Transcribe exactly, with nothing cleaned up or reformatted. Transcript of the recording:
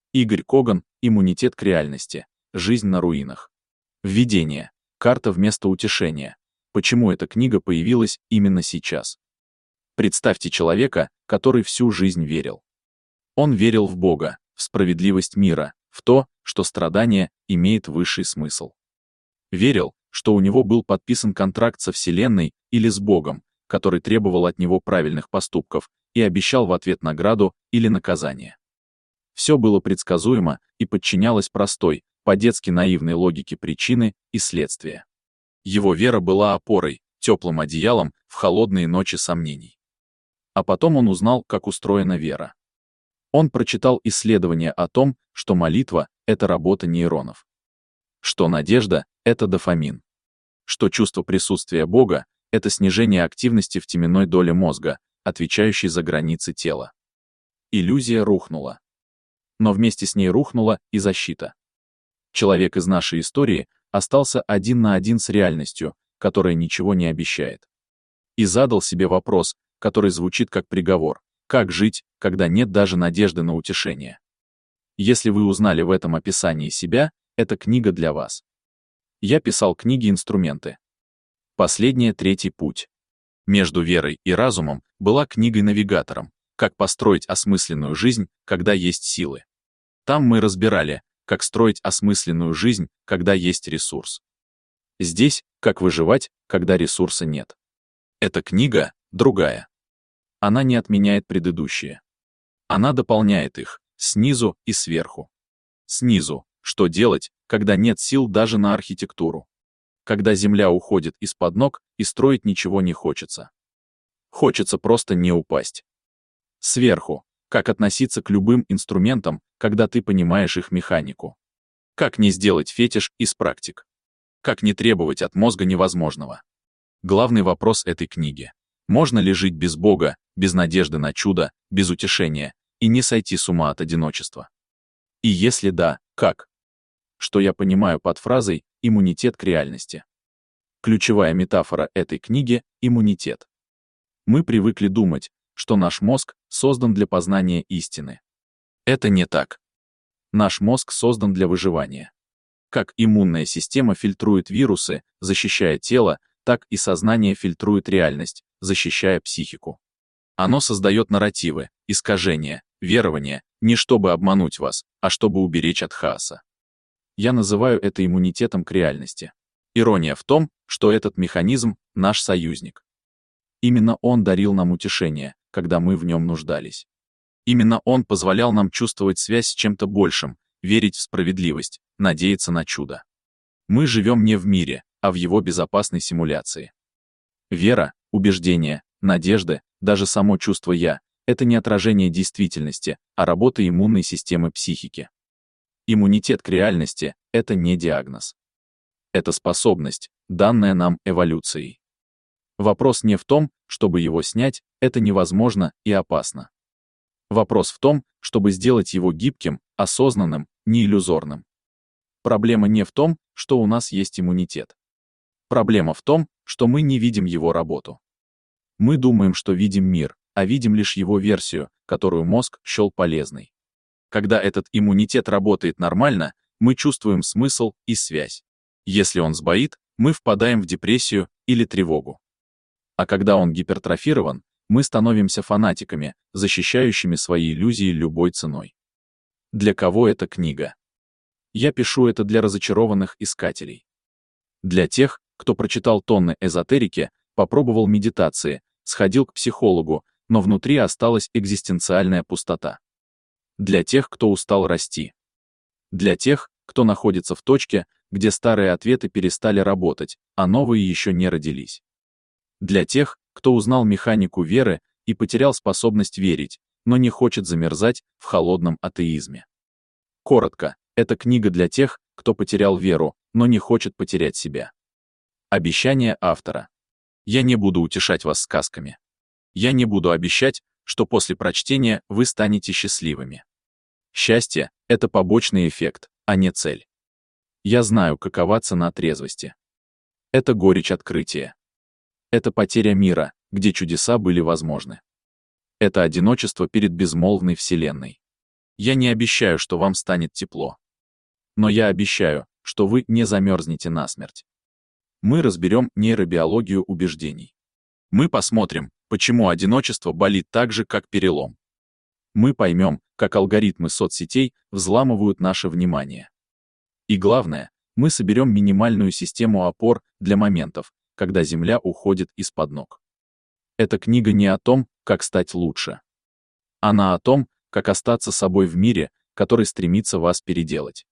Игорь Коган, иммунитет к реальности. Жизнь на руинах. Введение. Карта вместо утешения. Почему эта книга появилась именно сейчас? Представьте человека, который всю жизнь верил. Он верил в Бога, в справедливость мира, в то, что страдание имеет высший смысл. Верил, что у него был подписан контракт со Вселенной или с Богом, который требовал от него правильных поступков и обещал в ответ награду или наказание. Все было предсказуемо и подчинялось простой, по-детски наивной логике причины и следствия. Его вера была опорой, теплым одеялом в холодные ночи сомнений. А потом он узнал, как устроена вера. Он прочитал исследования о том, что молитва — это работа нейронов. Что надежда — это дофамин. Что чувство присутствия Бога — это снижение активности в теменной доле мозга, отвечающей за границы тела. Иллюзия рухнула. Но вместе с ней рухнула и защита. Человек из нашей истории остался один на один с реальностью, которая ничего не обещает. И задал себе вопрос, который звучит как приговор: как жить, когда нет даже надежды на утешение? Если вы узнали в этом описании себя, эта книга для вас. Я писал книги-инструменты. Последняя третий путь. Между верой и разумом была книгой-навигатором «Как построить осмысленную жизнь, когда есть силы». Там мы разбирали, как строить осмысленную жизнь, когда есть ресурс. Здесь, как выживать, когда ресурса нет. Эта книга другая. Она не отменяет предыдущие. Она дополняет их, снизу и сверху. Снизу, что делать, когда нет сил даже на архитектуру. Когда земля уходит из-под ног и строить ничего не хочется. Хочется просто не упасть. Сверху, как относиться к любым инструментам, когда ты понимаешь их механику. Как не сделать фетиш из практик. Как не требовать от мозга невозможного. Главный вопрос этой книги. Можно ли жить без Бога, без надежды на чудо, без утешения, и не сойти с ума от одиночества? И если да, как? Что я понимаю под фразой «иммунитет к реальности»? Ключевая метафора этой книги — иммунитет. Мы привыкли думать, что наш мозг создан для познания истины. Это не так. Наш мозг создан для выживания. Как иммунная система фильтрует вирусы, защищая тело, так и сознание фильтрует реальность, защищая психику. Оно создает нарративы, искажения, верования, не чтобы обмануть вас, а чтобы уберечь от хаоса. Я называю это иммунитетом к реальности. Ирония в том, что этот механизм — наш союзник. Именно он дарил нам утешение, когда мы в нем нуждались. Именно он позволял нам чувствовать связь с чем-то большим, верить в справедливость, надеяться на чудо. Мы живем не в мире, а в его безопасной симуляции. Вера, убеждение, надежда, даже само чувство «я» — это не отражение действительности, а работа иммунной системы психики. Иммунитет к реальности — это не диагноз. Это способность, данная нам эволюцией. Вопрос не в том, чтобы его снять, это невозможно и опасно. Вопрос в том, чтобы сделать его гибким, осознанным, не иллюзорным. Проблема не в том, что у нас есть иммунитет. Проблема в том, что мы не видим его работу. Мы думаем, что видим мир, а видим лишь его версию, которую мозг счел полезной. Когда этот иммунитет работает нормально, мы чувствуем смысл и связь. Если он сбоит, мы впадаем в депрессию или тревогу. А когда он гипертрофирован, мы становимся фанатиками, защищающими свои иллюзии любой ценой. Для кого эта книга? Я пишу это для разочарованных искателей. Для тех, кто прочитал тонны эзотерики, попробовал медитации, сходил к психологу, но внутри осталась экзистенциальная пустота. Для тех, кто устал расти. Для тех, кто находится в точке, где старые ответы перестали работать, а новые еще не родились. Для тех, кто узнал механику веры и потерял способность верить, но не хочет замерзать в холодном атеизме. Коротко, это книга для тех, кто потерял веру, но не хочет потерять себя. Обещание автора. Я не буду утешать вас сказками. Я не буду обещать, что после прочтения вы станете счастливыми. Счастье — это побочный эффект, а не цель. Я знаю, какова цена трезвости. Это горечь открытия. Это потеря мира, где чудеса были возможны. Это одиночество перед безмолвной вселенной. Я не обещаю, что вам станет тепло. Но я обещаю, что вы не замерзнете насмерть. Мы разберем нейробиологию убеждений. Мы посмотрим, почему одиночество болит так же, как перелом. Мы поймем, как алгоритмы соцсетей взламывают наше внимание. И главное, мы соберем минимальную систему опор для моментов, когда земля уходит из-под ног. Эта книга не о том, как стать лучше. Она о том, как остаться собой в мире, который стремится вас переделать.